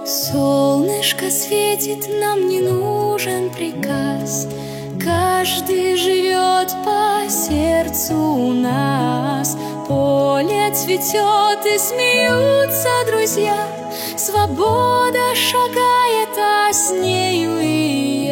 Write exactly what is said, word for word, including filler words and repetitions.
Солнышко светит, нам не нужен приказ. Каждый живет по сердцу у нас. Поле цветет и смеются друзья. Свобода шагает, а с нею и